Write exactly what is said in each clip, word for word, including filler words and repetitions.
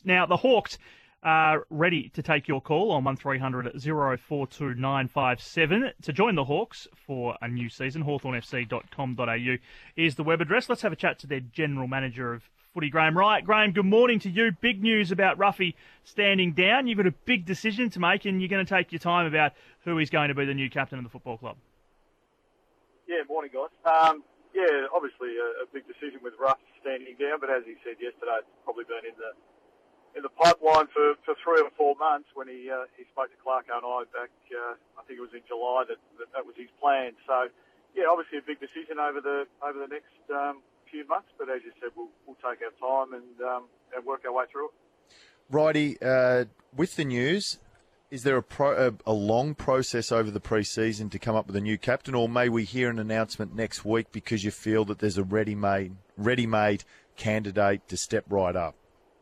Now, the Hawks are ready to take your call on one three hundred oh four two nine five seven. To join the Hawks for a new season, hawthorn f c dot com dot a u is the web address. Let's have a chat to their General Manager of Footy, Graham Wright. Graham, good morning to you. Big news about Ruffy standing down. You've got a big decision to make, and you're going to take your time about who is going to be the new captain of the football club. Yeah, morning, guys. Um, yeah, obviously a, a big decision with Ruff standing down, but as he said yesterday, it's probably been in the in the pipeline for, for three or four months when he uh, he spoke to Clarko and I back, uh, I think it was in July, that, that that was his plan. So, yeah, obviously a big decision over the over the next um, few months, but as you said, we'll, we'll take our time and, um, and work our way through it. Righty, uh, with the news, is there a, pro, a, a long process over the pre-season to come up with a new captain, or may we hear an announcement next week because you feel that there's a ready-made, ready-made candidate to step right up?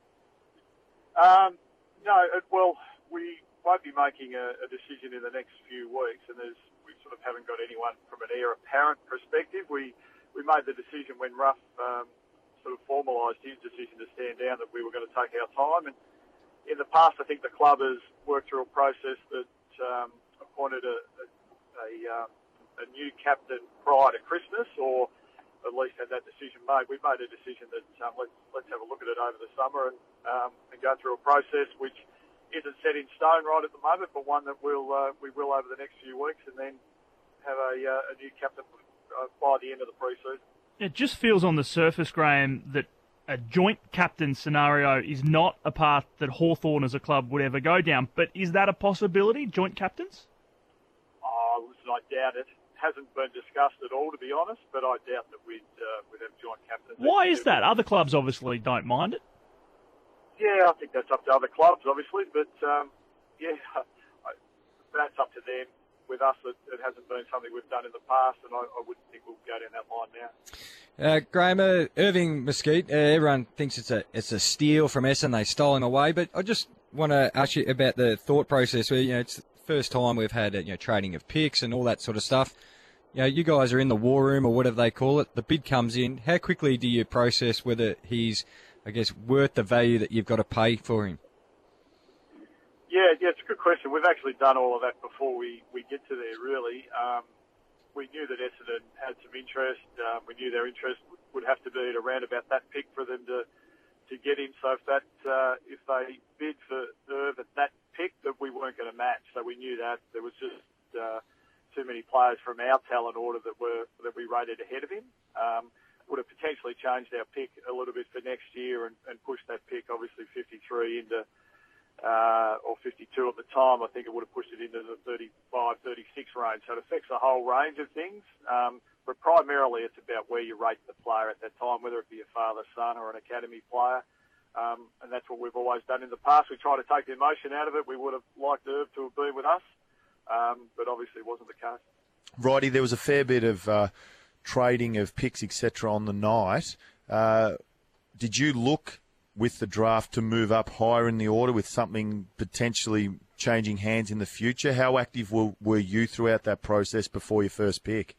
Um, no, it, well, we won't be making a, a decision in the next few weeks, and there's, we sort of haven't got anyone from an heir apparent perspective. We we made the decision when Ruff um, sort of formalised his decision to stand down that we were going to take our time. And in the past, I think the club has worked through a process that um, appointed a, a, a, uh, a new captain prior to Christmas, or at least had that decision made. We've made a decision that um, let's let's have a look at it over the summer and um, and go through a process which isn't set in stone right at the moment, but one that we'll uh, we will over the next few weeks, and then have a uh, a new captain uh, by the end of the pre-season. It just feels on the surface, Graham, that a joint captain scenario is not a path that Hawthorn as a club would ever go down. But is that a possibility, joint captains? Oh, listen, I doubt it. Hasn't been discussed at all, to be honest, but I doubt that we'd, uh, we'd have joint captains. Why is that? Other clubs obviously don't mind it. Yeah, I think that's up to other clubs, obviously, but um, yeah, that's up to them. With us, it, it hasn't been something we've done in the past, and I, I wouldn't think we'll go down that line now. Uh, Graham, uh, Irving Mesquite, uh, everyone thinks it's a it's a steal from Essendon. They stole him away, but I just want to ask you about the thought process. Where you know it's the first time we've had you know trading of picks and all that sort of stuff. You know, you guys are in the war room or whatever they call it. The bid comes in. How quickly do you process whether he's, I guess, worth the value that you've got to pay for him? Yeah, yeah, it's a good question. We've actually done all of that before we, we get to there, really. Um, we knew that Essendon had some interest. Um, we knew their interest would have to be at around about that pick for them to to get him. So if that uh, if they bid for Irv at that pick, that we weren't going to match. So we knew that there was just uh, too many players from our talent order that were that we rated ahead of him. Um, would have potentially changed our pick a little bit for next year and, and pushed that pick, obviously fifty-three into. Uh, or fifty-two at the time, I think it would have pushed it into the thirty-five, thirty-six range. So it affects a whole range of things. Um, but primarily it's about where you rate the player at that time, whether it be a father, son, or an academy player. Um, and that's what we've always done in the past. We try to take the emotion out of it. We would have liked Irv to have been with us, um, but obviously it wasn't the case. Righty, there was a fair bit of uh, trading of picks, et cetera on the night. Uh, did you look with the draft to move up higher in the order with something potentially changing hands in the future? How active were, were you throughout that process before your first pick?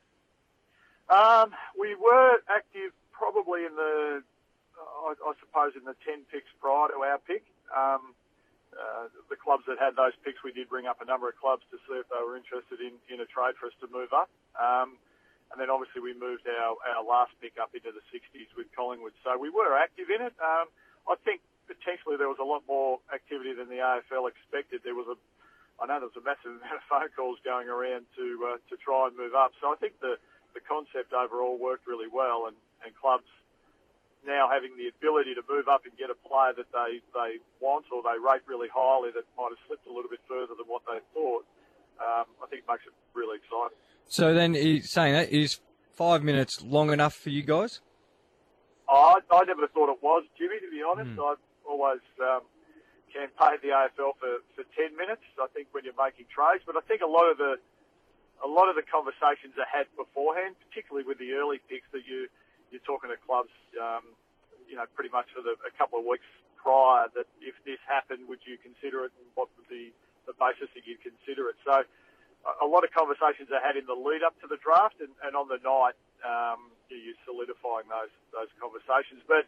Um, we were active probably in the, uh, I, I suppose, in the ten picks prior to our pick. Um, uh, the clubs that had those picks, we did bring up a number of clubs to see if they were interested in, in a trade for us to move up. Um, And then obviously we moved our, our last pick up into the sixties with Collingwood. So we were active in it. Um, I think potentially there was a lot more activity than the A F L expected. There was a, I know there was a massive amount of phone calls going around to uh, to try and move up. So I think the, the concept overall worked really well, and, and clubs now having the ability to move up and get a player that they, they want or they rate really highly that might have slipped a little bit further than what they thought, um, I think makes it really exciting. So then, he's saying that, is five minutes long enough for you guys? Oh, I, I never thought it was, Jimmy, to be honest. Mm. I've always um, campaigned the A F L for, for ten minutes, I think, when you're making trades. But I think a lot of the a lot of the conversations are had beforehand, particularly with the early picks that you, you're talking to clubs, um, you know, pretty much for the, a couple of weeks prior, that if this happened, would you consider it, and what would be the basis that you'd consider it? So a lot of conversations are had in the lead up to the draft, and, and on the night um, you're solidifying those those conversations. But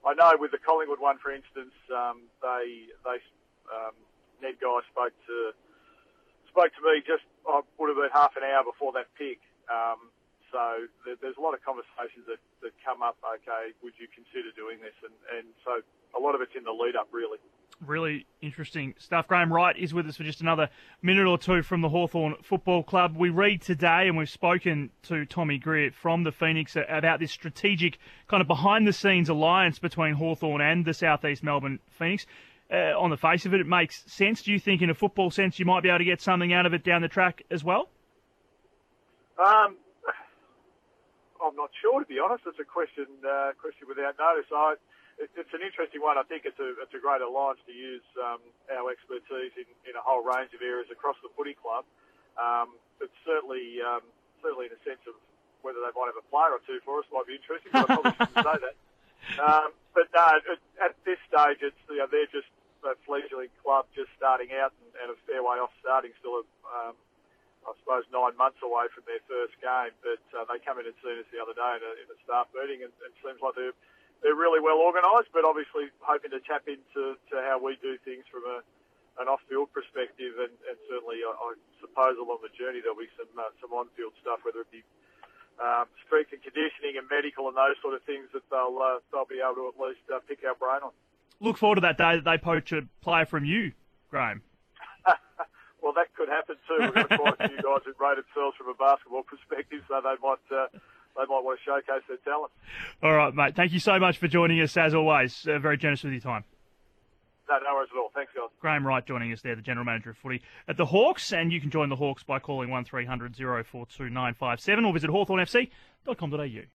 I know with the Collingwood one, for instance, um, they they um, Ned Guy spoke to spoke to me just uh, would have been half an hour before that pick. Um, so there, there's a lot of conversations that, that come up. Okay, would you consider doing this? And, and so a lot of it's in the lead up, really. Really interesting stuff. Graham Wright is with us for just another minute or two from the Hawthorn Football Club. We read today, and we've spoken to Tommy Greer from the Phoenix about this strategic kind of behind-the-scenes alliance between Hawthorn and the South East Melbourne Phoenix. Uh, on the face of it, it makes sense. Do you think, in a football sense, you might be able to get something out of it down the track as well? Um, I'm not sure, to be honest. It's a question uh, question without notice. I, It's an interesting one. I think it's a it's a great alliance to use um, our expertise in, in a whole range of areas across the footy club. Um, but certainly, um, certainly in a sense of whether they might have a player or two for us might be interesting. But I probably shouldn't say that. Um, but no, at this stage, it's you know, they're just a fledgling club just starting out and, and a fair way off starting. Still, a, um, I suppose nine months away from their first game. But uh, they come in and seen us the other day in a, in a staff meeting, and it seems like they're They're really well organised, but obviously hoping to tap into to how we do things from a, an off-field perspective, and, and certainly I, I suppose along the journey there'll be some uh, some on-field stuff, whether it be um, strength and conditioning and medical and those sort of things that they'll uh, they'll be able to at least uh, pick our brain on. Look forward to that day that they poach a player from you, Graham. Well, that could happen too. We've got quite a few guys who rate themselves from a basketball perspective, so they might. Uh, They might want to showcase their talent. All right, mate. Thank you so much for joining us, as always. Uh, very generous with your time. No, no worries at all. Thanks, guys. Graham Wright joining us there, the General Manager of Footy at the Hawks. And you can join the Hawks by calling one three hundred, oh four two, nine five seven or visit hawthorn f c dot com dot a u.